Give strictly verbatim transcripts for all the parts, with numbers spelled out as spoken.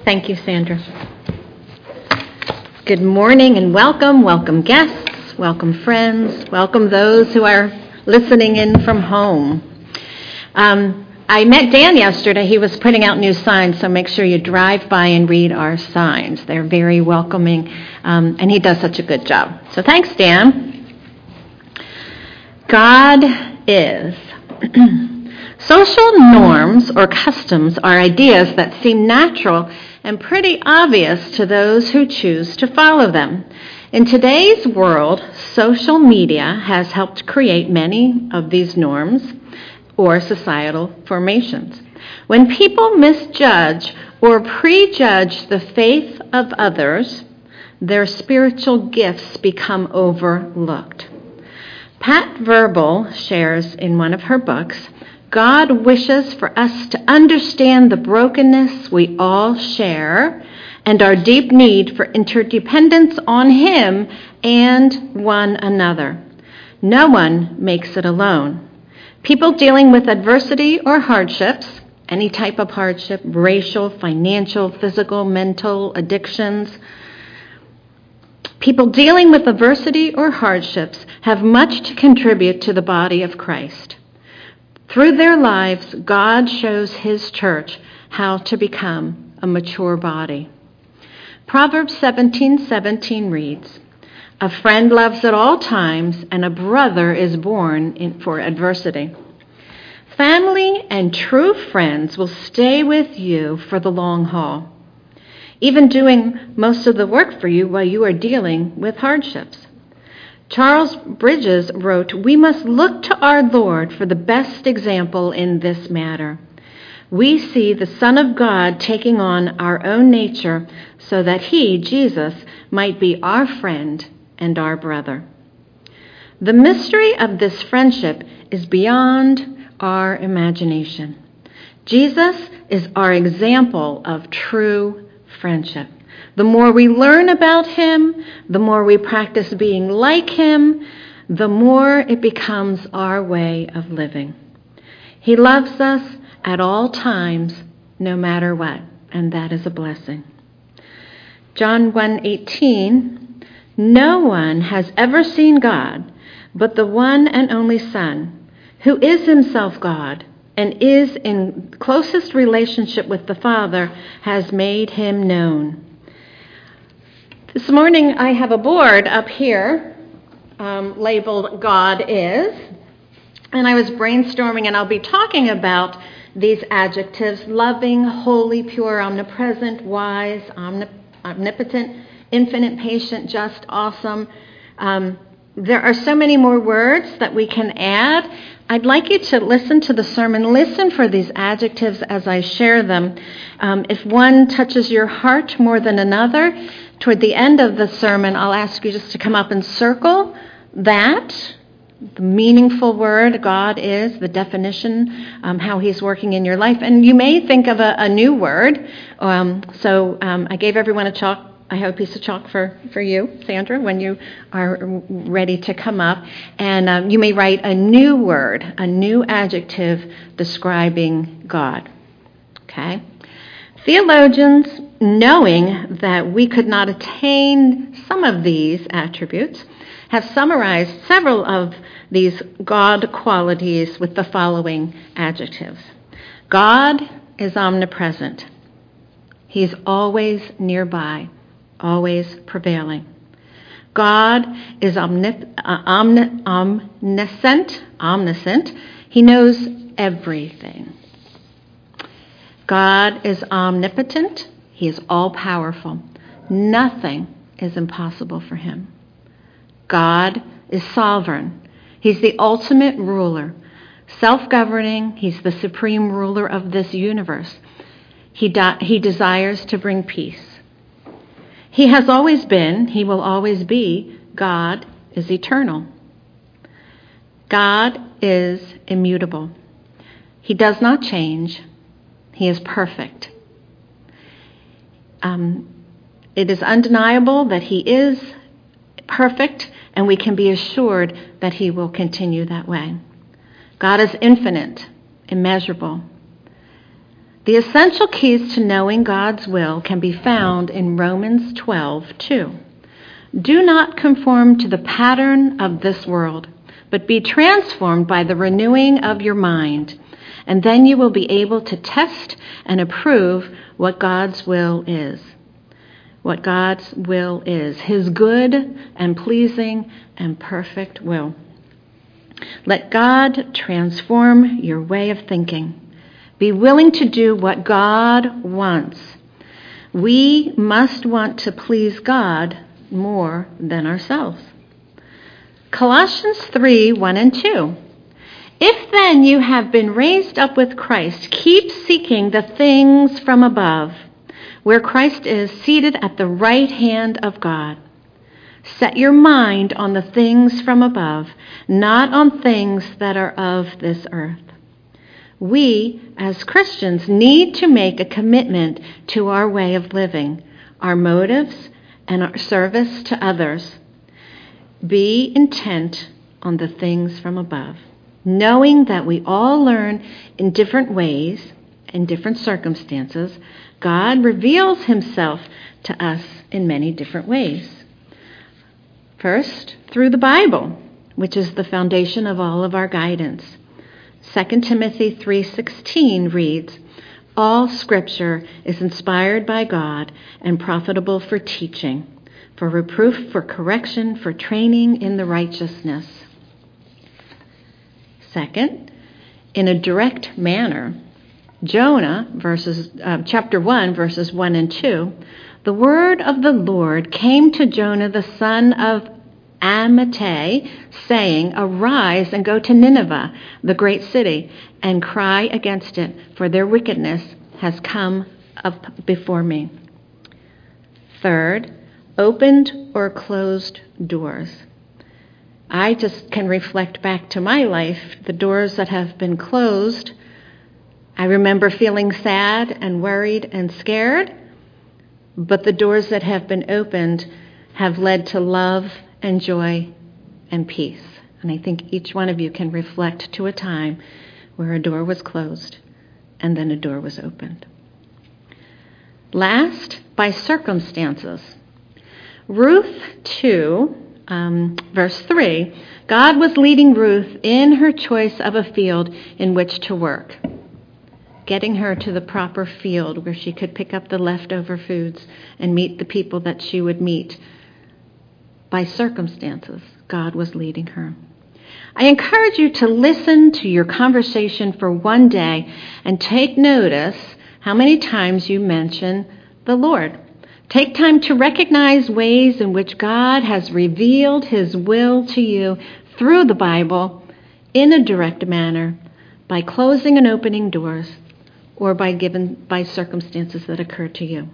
Thank you, Sandra. Good morning and welcome. Welcome guests, welcome friends, welcome those who are listening in from home. Um, I met Dan yesterday. He was putting out new signs, so make sure you drive by and read our signs. They're very welcoming, um, and he does such a good job. So thanks, Dan. God is. Social norms or customs are ideas that seem natural and pretty obvious to those who choose to follow them. In today's world, social media has helped create many of these norms or societal formations. When people misjudge or prejudge the faith of others, their spiritual gifts become overlooked. Pat Verbal shares in one of her books, God wishes for us to understand the brokenness we all share and our deep need for interdependence on Him and one another. No one makes it alone. People dealing with adversity or hardships, any type of hardship, racial, financial, physical, mental, addictions, people dealing with adversity or hardships have much to contribute to the body of Christ. Through their lives, God shows His church how to become a mature body. Proverbs seventeen seventeen reads, "A friend loves at all times, and a brother is born in, for adversity." Family and true friends will stay with you for the long haul, even doing most of the work for you while you are dealing with hardships. Charles Bridges wrote, "We must look to our Lord for the best example in this matter. We see the Son of God taking on our own nature so that He, Jesus, might be our friend and our brother." The mystery of this friendship is beyond our imagination. Jesus is our example of true friendship. The more we learn about Him, the more we practice being like Him, the more it becomes our way of living. He loves us at all times, no matter what, and that is a blessing. John one eighteen, "No one has ever seen God, but the one and only Son, who is Himself God and is in closest relationship with the Father, has made Him known." This morning I have a board up here um, labeled God is, and I was brainstorming, and I'll be talking about these adjectives: loving, holy, pure, omnipresent, wise, omnip- omnipotent, infinite, patient, just, awesome. Um, there are so many more words that we can add. I'd like you to listen to the sermon. Listen for these adjectives as I share them. Um, if one touches your heart more than another, toward the end of the sermon, I'll ask you just to come up and circle that, the meaningful word God is, the definition, um, how He's working in your life. And you may think of a, a new word. Um, so um, I gave everyone a chalk. I have a piece of chalk for, for you, Sandra, when you are ready to come up. And um, you may write a new word, a new adjective describing God. Okay? Theologians, knowing that we could not attain some of these attributes, have summarized several of these God qualities with the following adjectives. God is omnipresent. He's always nearby, always prevailing. God is omnip- uh, omni- omniscient, omniscient. He knows everything. God is omnipotent. He is all-powerful. Nothing is impossible for Him. God is sovereign. He's the ultimate ruler. Self-governing, He's the supreme ruler of this universe. He, de- he desires to bring peace. He has always been, He will always be. God is eternal. God is immutable. He does not change. He is perfect. Um, it is undeniable that He is perfect, and we can be assured that He will continue that way. God is infinite, immeasurable. The essential keys to knowing God's will can be found in Romans twelve two. Do not conform to the pattern of this world, but be transformed by the renewing of your mind, and then you will be able to test and approve what God's will is. What God's will is, his good and pleasing and perfect will. Let God transform your way of thinking. Be willing to do what God wants. We must want to please God more than ourselves. Colossians three one and two. If then you have been raised up with Christ, keep seeking the things from above, where Christ is seated at the right hand of God. Set your mind on the things from above, not on things that are of this earth. We, as Christians, need to make a commitment to our way of living, our motives, and our service to others. Be intent on the things from above, knowing that we all learn in different ways, in different circumstances. God reveals himself to us in many different ways. First, through the Bible, which is the foundation of all of our guidance. Second Timothy three sixteen reads, all Scripture is inspired by God and profitable for teaching, for reproof, for correction, for training in the righteousness. Second, in a direct manner, Jonah, verses, uh, chapter one, verses one and two, the word of the Lord came to Jonah, the son of Amittai, saying, arise and go to Nineveh, the great city, and cry against it, for their wickedness has come up before me. Third, opened or closed doors. I just can reflect back to my life, the doors that have been closed. I remember feeling sad and worried and scared, but the doors that have been opened have led to love and joy and peace. And I think each one of you can reflect to a time where a door was closed and then a door was opened. Last, by circumstances. Ruth two, um, verse three, God was leading Ruth in her choice of a field in which to work, getting her to the proper field where she could pick up the leftover foods and meet the people that she would meet. By circumstances, God was leading her. I encourage you to listen to your conversation for one day and take notice how many times you mention the Lord. Take time to recognize ways in which God has revealed his will to you through the Bible in a direct manner, by closing and opening doors, or by given by circumstances that occur to you.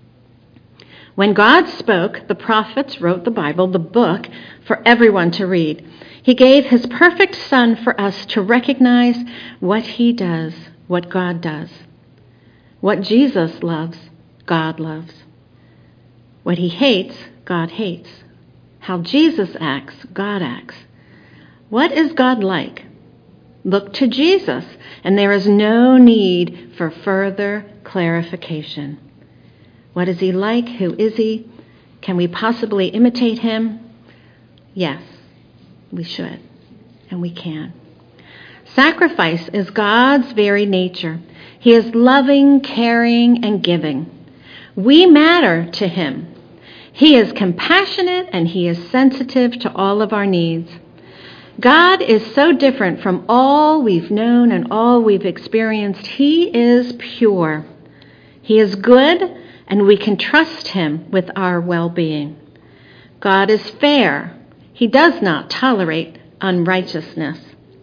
When God spoke, the prophets wrote the Bible, the book, for everyone to read. He gave his perfect Son for us to recognize what he does, what God does. What Jesus loves, God loves. What he hates, God hates. How Jesus acts, God acts. What is God like? Look to Jesus, and there is no need for further clarification. What is he like? Who is he? Can we possibly imitate him? Yes, we should, and we can. Sacrifice is God's very nature. He is loving, caring, and giving. We matter to him. He is compassionate, and he is sensitive to all of our needs. God is so different from all we've known and all we've experienced. He is pure. He is good, and we can trust him with our well-being. God is fair. He does not tolerate unrighteousness.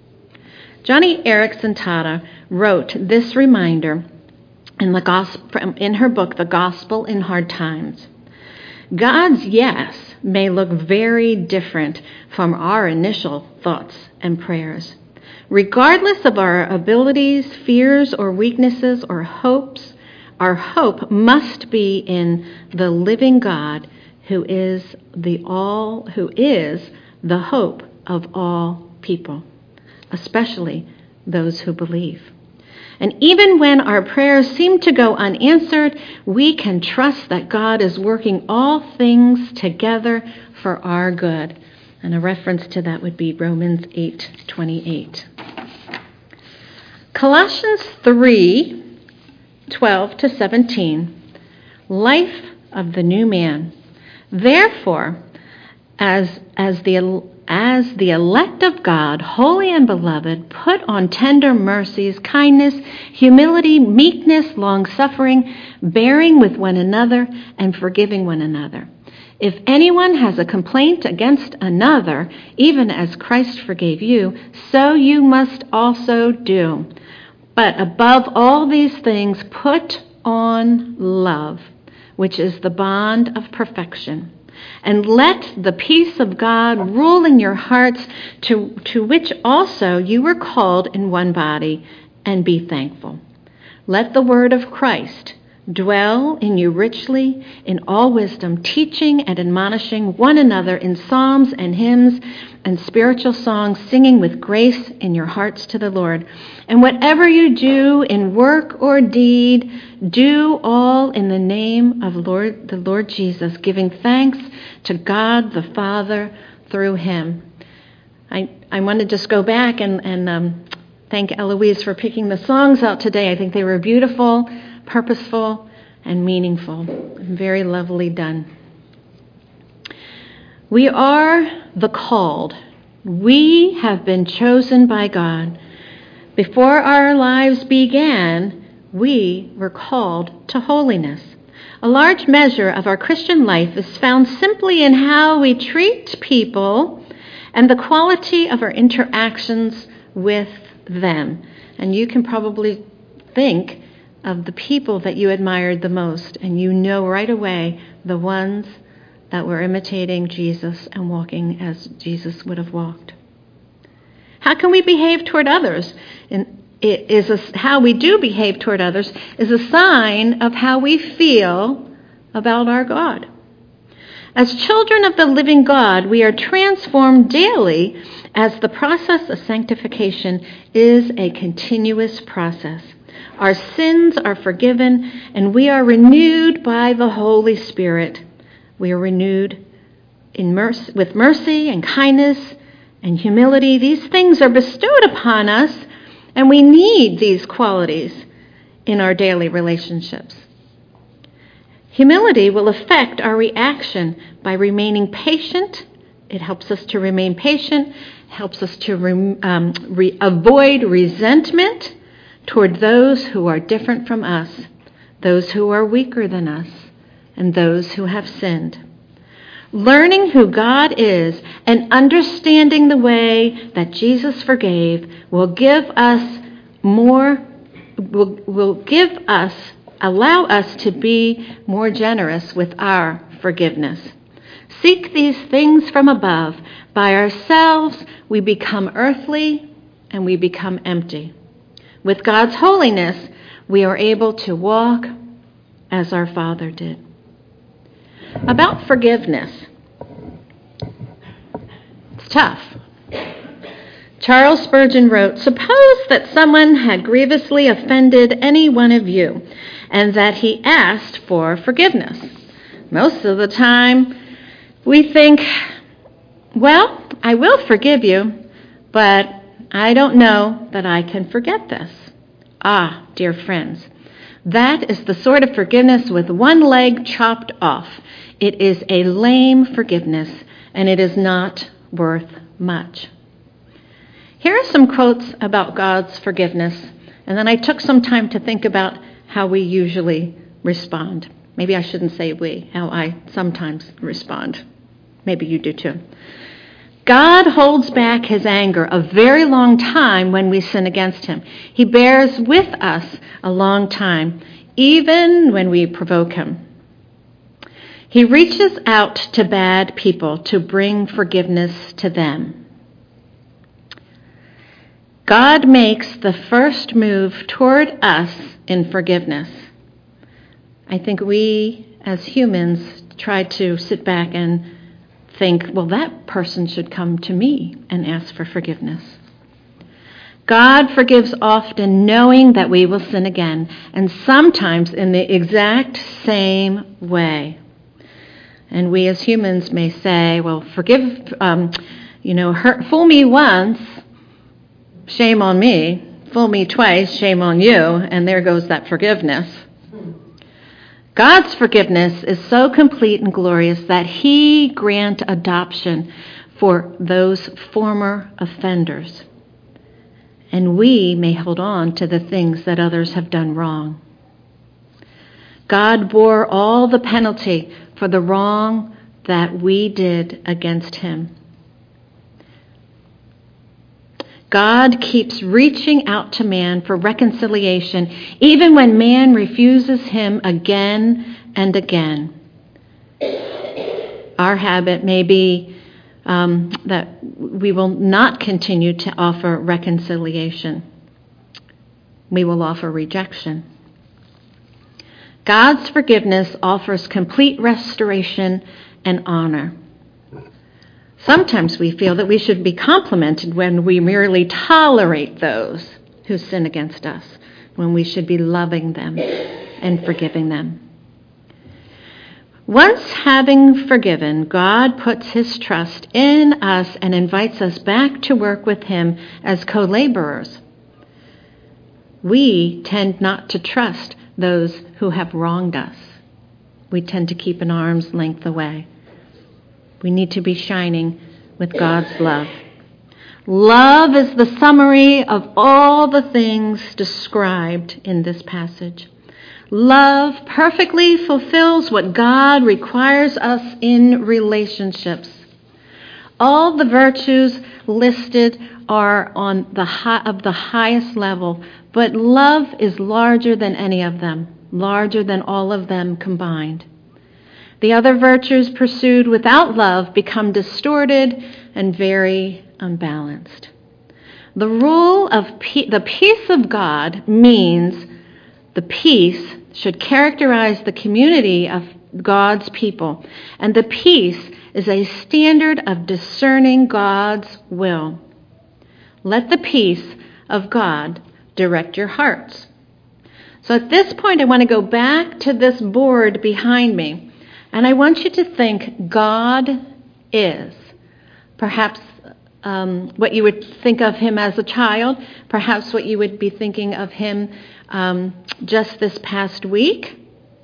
Joni Eareckson Tada wrote this reminder in the gospel, in her book, The Gospel in Hard Times. God's yes may look very different from our initial thoughts and prayers. Regardless of our abilities, fears, or weaknesses, or hopes, our hope must be in the living God who is the all who is the hope of all people, especially those who believe. And even when our prayers seem to go unanswered, we can trust that God is working all things together for our good. And a reference to that would be Romans eight twenty-eight. Colossians three twelve to seventeen. Life of the new man. Therefore, as as the as the elect of God, holy and beloved, put on tender mercies, kindness, humility, meekness, long-suffering, bearing with one another, and forgiving one another. If anyone has a complaint against another, even as Christ forgave you, so you must also do. But above all these things, put on love, which is the bond of perfection. And let the peace of God rule in your hearts, to, to which also you were called in one body, and be thankful. Let the word of Christ dwell in you richly in all wisdom, teaching and admonishing one another in psalms and hymns and spiritual songs, singing with grace in your hearts to the Lord. And whatever you do in work or deed, do all in the name of Lord, the Lord Jesus, giving thanks to God the Father through him. I, I want to just go back and, and um, thank Eloise for picking the songs out today. I think they were beautiful, purposeful, and meaningful. Very lovely done. We are the called. We have been chosen by God. Before our lives began, we were called to holiness. A large measure of our Christian life is found simply in how we treat people and the quality of our interactions with them. And you can probably think of the people that you admired the most, and you know right away the ones that were imitating Jesus and walking as Jesus would have walked. How can we behave toward others? And it is a, how we do behave toward others is a sign of how we feel about our God. As children of the living God, we are transformed daily, as the process of sanctification is a continuous process. Our sins are forgiven, and we are renewed by the Holy Spirit. We are renewed in mercy, with mercy and kindness and humility. These things are bestowed upon us, and we need these qualities in our daily relationships. Humility will affect our reaction by remaining patient. It helps us to remain patient, helps us to re, um, re, avoid resentment toward those who are different from us, those who are weaker than us, and those who have sinned. Learning who God is and understanding the way that Jesus forgave will give us more, will, will give us, allow us to be more generous with our forgiveness. Seek these things from above. By ourselves, we become earthly and we become empty. With God's holiness, we are able to walk as our Father did. About forgiveness. It's tough. Charles Spurgeon wrote, "Suppose that someone had grievously offended any one of you, and that he asked for forgiveness. Most of the time, we think, well, I will forgive you, but I don't know that I can forget this." Ah, dear friends, that is the sort of forgiveness with one leg chopped off. It is a lame forgiveness, and it is not worth much. Here are some quotes about God's forgiveness, and then I took some time to think about how we usually respond. Maybe I shouldn't say we, how I sometimes respond. Maybe you do too. God holds back his anger a very long time when we sin against him. He bears with us a long time, even when we provoke him. He reaches out to bad people to bring forgiveness to them. God makes the first move toward us in forgiveness. I think we, as humans, try to sit back and think, well, that person should come to me and ask for forgiveness. God forgives often, knowing that we will sin again, and sometimes in the exact same way. And we as humans may say, well, forgive, um, you know, hurt, fool me once, shame on me. Fool me twice, shame on you. And there goes that forgiveness. God's forgiveness is so complete and glorious that he grant adoption for those former offenders. And we may hold on to the things that others have done wrong. God bore all the penalty for the wrong that we did against him. God keeps reaching out to man for reconciliation, even when man refuses him again and again. Our habit may be um, that we will not continue to offer reconciliation. We will offer rejection. God's forgiveness offers complete restoration and honor. Sometimes we feel that we should be complimented when we merely tolerate those who sin against us, when we should be loving them and forgiving them. Once having forgiven, God puts his trust in us and invites us back to work with him as co-laborers. We tend not to trust those who have wronged us. We tend to keep an arm's length away. We need to be shining with God's love. Love is the summary of all the things described in this passage. Love perfectly fulfills what God requires us in relationships. All the virtues listed are on the high, of the highest level, but love is larger than any of them, larger than all of them combined. The other virtues pursued without love become distorted and very unbalanced. The rule of pe- the peace of God means the peace should characterize the community of God's people, and the peace is a standard of discerning God's will. Let the peace of God direct your hearts. So at this point, I want to go back to this board behind me. And I want you to think God is. Perhaps um, what you would think of him as a child. Perhaps what you would be thinking of him um, just this past week.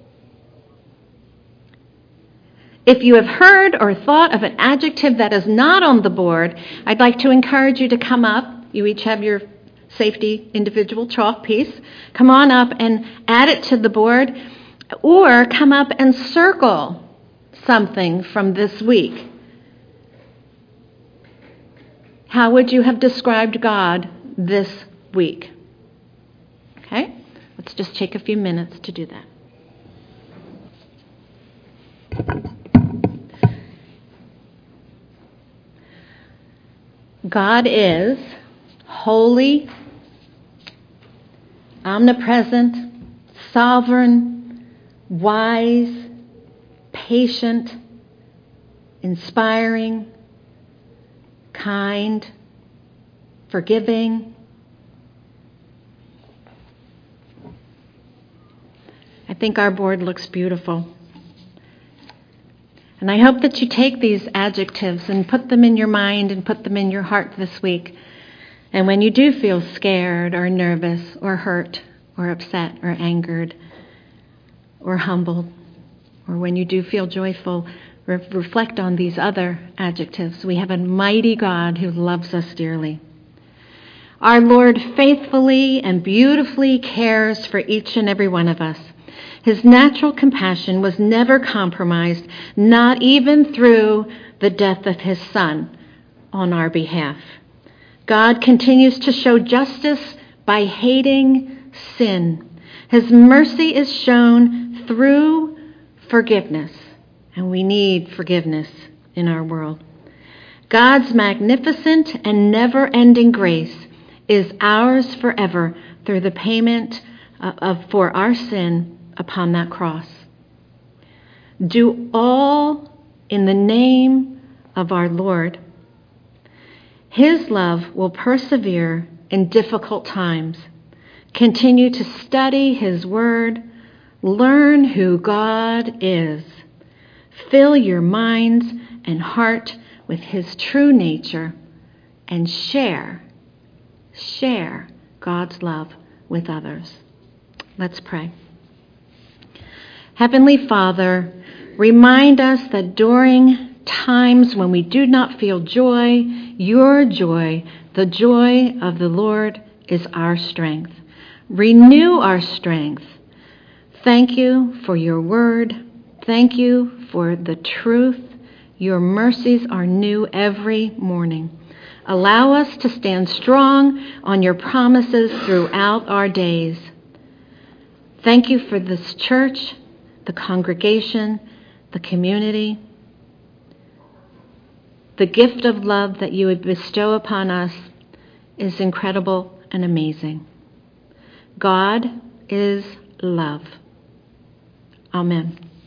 If you have heard or thought of an adjective that is not on the board, I'd like to encourage you to come up. You each have your safety individual chalk piece. Come on up and add it to the board. Or come up and circle something from this week. How would you have described God this week? Okay, let's just take a few minutes to do that. God is holy, omnipresent, sovereign, wise, patient, inspiring, kind, forgiving. I think our board looks beautiful. And I hope that you take these adjectives and put them in your mind and put them in your heart this week. And when you do feel scared or nervous or hurt or upset or angered, or humbled, or when you do feel joyful, re- reflect on these other adjectives. We have a mighty God who loves us dearly. Our Lord faithfully and beautifully cares for each and every one of us. His natural compassion was never compromised, not even through the death of his Son on our behalf. God continues to show justice by hating sin. His mercy is shown through forgiveness, and we need forgiveness in our world. God's magnificent and never-ending grace is ours forever through the payment of, of for our sin upon that cross. Do all in the name of our Lord. His love will persevere in difficult times. Continue to study His Word. Learn who God is. Fill your minds and heart with His true nature and share, share God's love with others. Let's pray. Heavenly Father, remind us that during times when we do not feel joy, your joy, the joy of the Lord, is our strength. Renew our strength. Thank you for your word. Thank you for the truth. Your mercies are new every morning. Allow us to stand strong on your promises throughout our days. Thank you for this church, the congregation, the community, the gift of love that you would bestow upon us is incredible and amazing. God is love. Amen.